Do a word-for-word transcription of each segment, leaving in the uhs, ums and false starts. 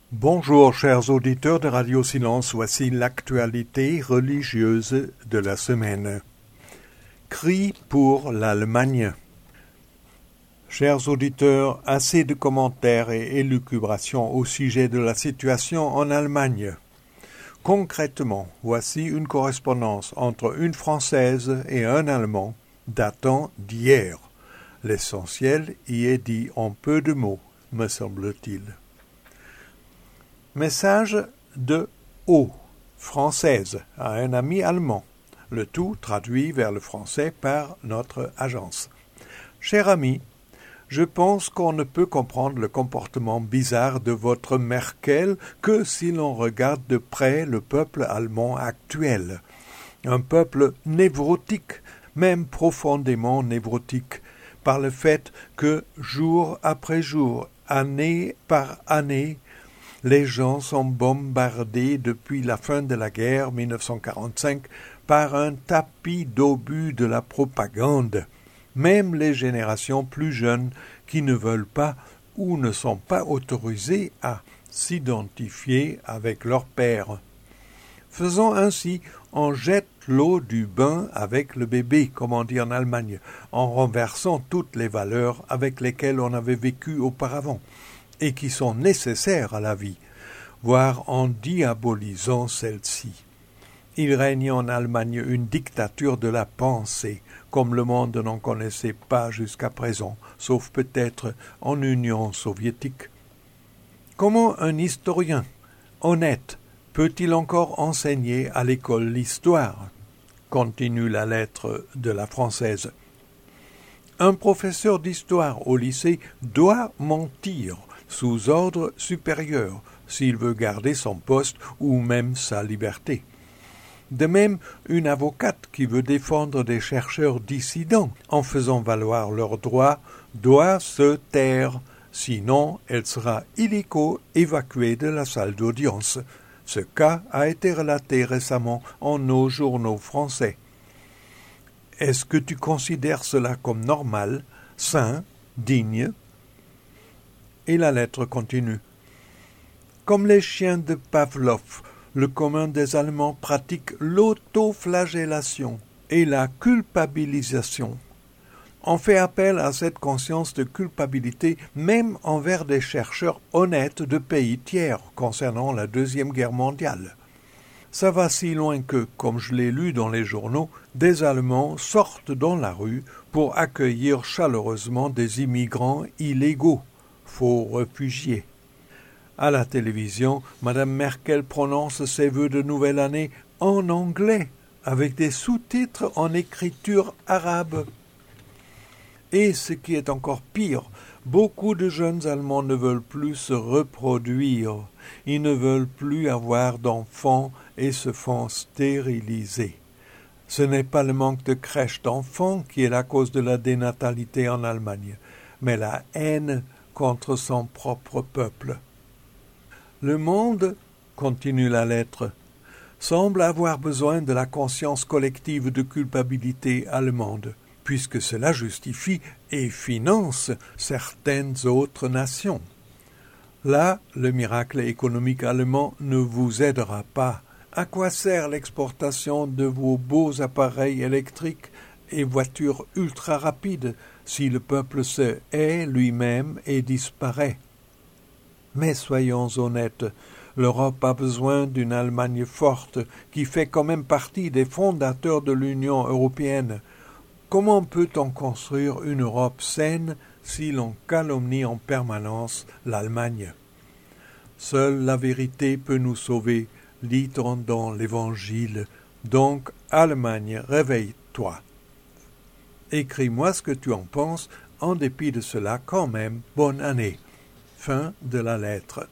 Bonjour chers auditeurs de Radio Silence, voici l'actualité religieuse de la semaine. Cri pour l'Allemagne. Chers auditeurs, assez de commentaires et élucubrations au sujet de la situation en Allemagne. Concrètement, voici une correspondance entre une Française et un Allemand datant d'hier. L'essentiel y est dit en peu de mots, me semble-t-il. Message de O, française, à un ami allemand. Le tout traduit vers le français par notre agence. Cher ami, je pense qu'on ne peut comprendre le comportement bizarre de votre Merkel que si l'on regarde de près le peuple allemand actuel. Un peuple névrotique, même profondément névrotique, par le fait que jour après jour, année par année, les gens sont bombardés depuis la fin de la guerre mille neuf cent quarante-cinq par un tapis d'obus de la propagande. Même les générations plus jeunes qui ne veulent pas ou ne sont pas autorisées à s'identifier avec leur père. Faisant ainsi, on jette l'eau du bain avec le bébé, comme on dit en Allemagne, en renversant toutes les valeurs avec lesquelles on avait vécu auparavant et qui sont nécessaires à la vie, voire en diabolisant celle-ci. Il règne en Allemagne une dictature de la pensée, comme le monde n'en connaissait pas jusqu'à présent, sauf peut-être en Union soviétique. Comment un historien honnête peut-il encore enseigner à l'école l'histoire ? Continue la lettre de la Française. Un professeur d'histoire au lycée doit mentir sous ordre supérieur s'il veut garder son poste ou même sa liberté. De même, une avocate qui veut défendre des chercheurs dissidents en faisant valoir leurs droits doit se taire, sinon elle sera illico évacuée de la salle d'audience. Ce cas a été relaté récemment en nos journaux français. Est-ce que tu considères cela comme normal, sain, digne ? Et la lettre continue. Comme les chiens de Pavlov, le commun des Allemands pratique l'autoflagellation et la culpabilisation. On fait appel à cette conscience de culpabilité même envers des chercheurs honnêtes de pays tiers concernant la Deuxième Guerre mondiale. Ça va si loin que, comme je l'ai lu dans les journaux, des Allemands sortent dans la rue pour accueillir chaleureusement des immigrants illégaux, faux réfugiés. À la télévision, Madame Merkel prononce ses vœux de nouvelle année en anglais, avec des sous-titres en écriture arabe. Et ce qui est encore pire, beaucoup de jeunes Allemands ne veulent plus se reproduire. Ils ne veulent plus avoir d'enfants et se font stériliser. Ce n'est pas le manque de crèches d'enfants qui est la cause de la dénatalité en Allemagne, mais la haine contre son propre peuple. Le monde, continue la lettre, semble avoir besoin de la conscience collective de culpabilité allemande, puisque cela justifie et finance certaines autres nations. Là, le miracle économique allemand ne vous aidera pas. À quoi sert l'exportation de vos beaux appareils électriques et voitures ultra rapides si le peuple se hait lui-même et disparaît ? Mais soyons honnêtes, l'Europe a besoin d'une Allemagne forte qui fait quand même partie des fondateurs de l'Union européenne. Comment peut-on construire une Europe saine si l'on calomnie en permanence l'Allemagne ? Seule la vérité peut nous sauver, lit-on dans l'Évangile. Donc, Allemagne, réveille-toi. Écris-moi ce que tu en penses, en dépit de cela, quand même, bonne année. Fin de la lettre.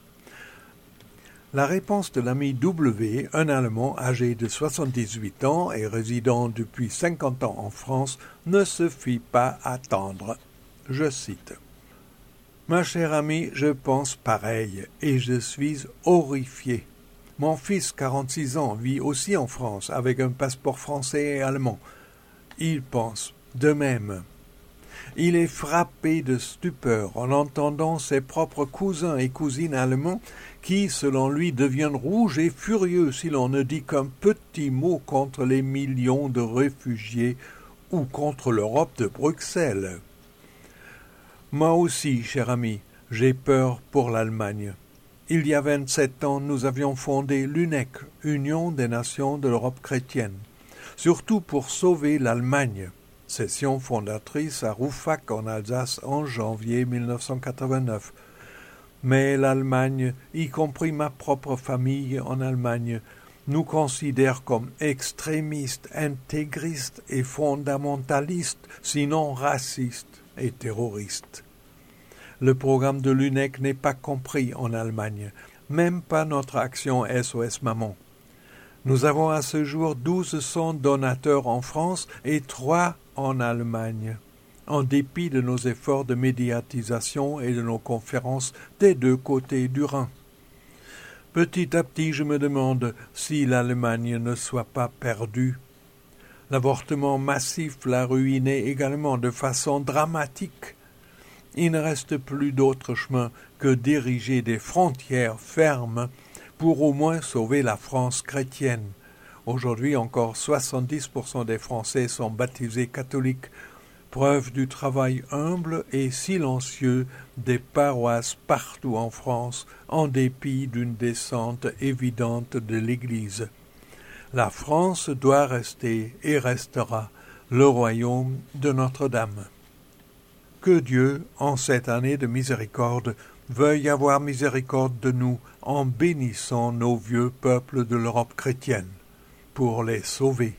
La réponse de l'ami W, un Allemand âgé de soixante-dix-huit ans et résidant depuis cinquante ans en France, ne se fit pas attendre. Je cite. « Ma chère amie, je pense pareil et je suis horrifié. Mon fils, quarante-six ans, vit aussi en France avec un passeport français et allemand. Il pense de même. Il est frappé de stupeur en entendant ses propres cousins et cousines allemands qui, selon lui, deviennent rouges et furieux si l'on ne dit qu'un petit mot contre les millions de réfugiés ou contre l'Europe de Bruxelles. Moi aussi, cher ami, j'ai peur pour l'Allemagne. Il y a vingt-sept ans, nous avions fondé l'U N E C, Union des Nations de l'Europe chrétienne, surtout pour sauver l'Allemagne. Session fondatrice à Rouffach en Alsace en janvier mille neuf cent quatre-vingt-neuf. Mais l'Allemagne, y compris ma propre famille en Allemagne, nous considère comme extrémistes, intégristes et fondamentalistes, sinon racistes et terroristes. Le programme de l'U N E C n'est pas compris en Allemagne, même pas notre action S O S Maman. Nous avons à ce jour douze cents donateurs en France et trois en Allemagne, en dépit de nos efforts de médiatisation et de nos conférences des deux côtés du Rhin. Petit à petit, je me demande si l'Allemagne ne soit pas perdue. L'avortement massif l'a ruinée également de façon dramatique. Il ne reste plus d'autre chemin que d'ériger des frontières fermes pour au moins sauver la France chrétienne. Aujourd'hui encore, soixante-dix pour cent des Français sont baptisés catholiques, preuve du travail humble et silencieux des paroisses partout en France, en dépit d'une descente évidente de l'Église. La France doit rester et restera le royaume de Notre-Dame. Que Dieu, en cette année de miséricorde, veuille avoir miséricorde de nous en bénissant nos vieux peuples de l'Europe chrétienne, pour les sauver.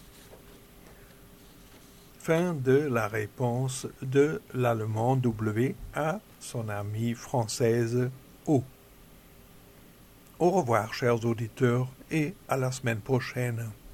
Fin de la réponse de l'Allemand W à son amie française O. Au revoir, chers auditeurs, et à la semaine prochaine.